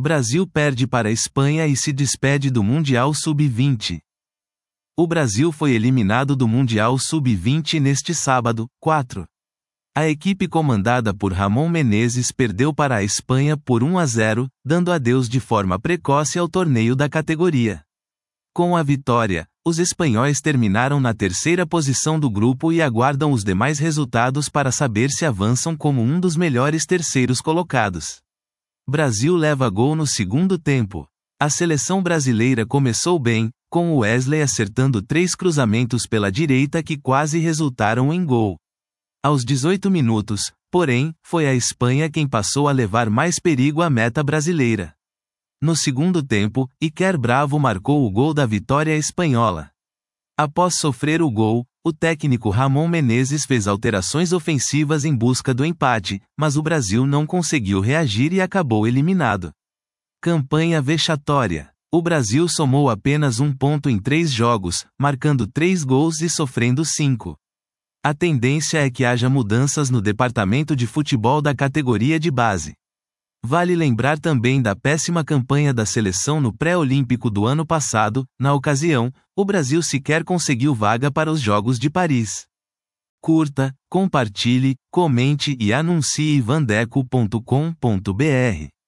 Brasil perde para a Espanha e se despede do Mundial Sub-20. O Brasil foi eliminado do Mundial Sub-20 neste sábado, 4. A equipe comandada por Ramon Menezes perdeu para a Espanha por 1-0, dando adeus de forma precoce ao torneio da categoria. Com a vitória, os espanhóis terminaram na terceira posição do grupo e aguardam os demais resultados para saber se avançam como um dos melhores terceiros colocados. Brasil leva gol no segundo tempo. A seleção brasileira começou bem, com o Wesley acertando 3 cruzamentos pela direita que quase resultaram em gol. Aos 18 minutos, porém, foi a Espanha quem passou a levar mais perigo à meta brasileira. No segundo tempo, Iker Bravo marcou o gol da vitória espanhola. Após sofrer o gol, o técnico Ramon Menezes fez alterações ofensivas em busca do empate, mas o Brasil não conseguiu reagir e acabou eliminado. Campanha vexatória. O Brasil somou apenas 1 ponto em 3 jogos, marcando 3 gols e sofrendo 5. A tendência é que haja mudanças no departamento de futebol da categoria de base. Vale lembrar também da péssima campanha da seleção no pré-olímpico do ano passado. Na ocasião, o Brasil sequer conseguiu vaga para os Jogos de Paris. Curta, compartilhe, comente e anuncie vandeco.com.br.